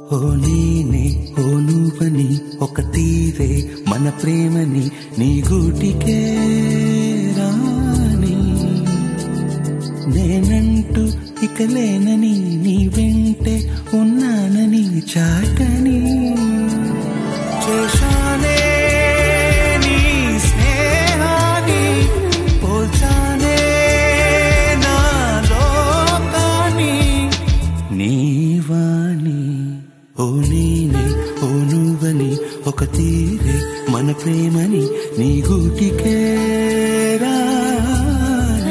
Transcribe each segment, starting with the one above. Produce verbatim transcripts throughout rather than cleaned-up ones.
ఓ నేనే ఓ నువ్వని ఒక తీరే మన ప్రేమని నీ గూటికే రాని నేనంటూ ఇక లేనని నీ వెంటే ఉన్నానని చాటని చేశానే నీ స్నేహాన్ని పోల్చానే నా లోకాన్ని నీవాణి ఓ నేనే ఓ నువ్వని ఒక తీరే మన ప్రేమని నీ గూటికే రాని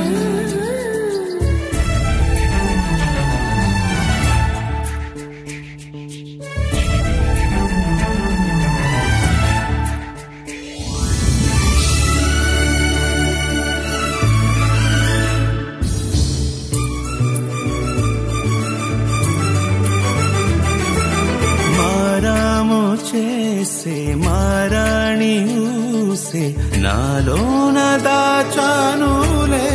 చేసే మారాణి ఊసే నాలోన దాచానులే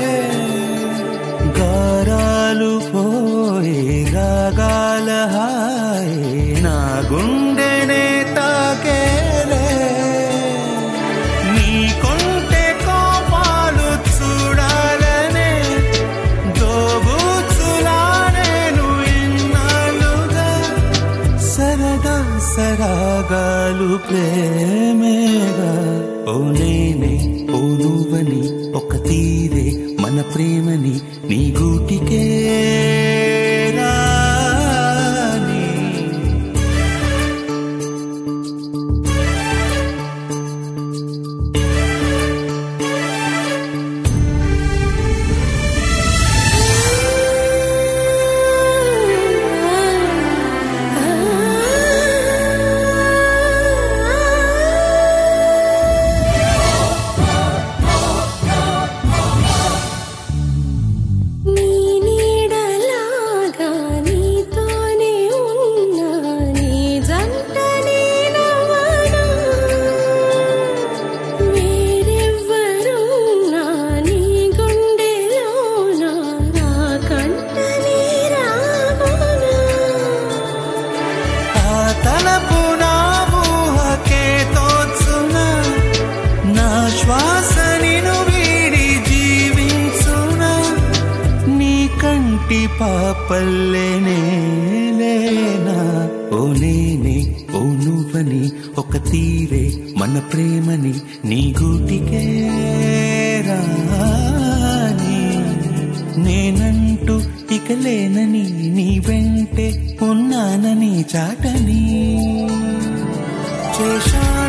గారాలు పోయే రాగాల హాయే నా గుండెనే తాకేలే నీ కొంటె కోపాలు చూడాలనే దోబూచులానేను ఇన్నాళ్ళుగా సరదా సరాగాలు ప్రేమేగా ఓ నేనే ఓ నువ్వని ఒక తీరే మన ప్రేమని నీ గూటికే రాని పాపల్లేనే లేనా ఓ నేనే ఓ నువ్వని ఒక తీరే మన ప్రేమని నీ గూటికే రాని నేనంటూ ఇక లేనని నీ వెంటే ఉన్నానని చాటని చేశా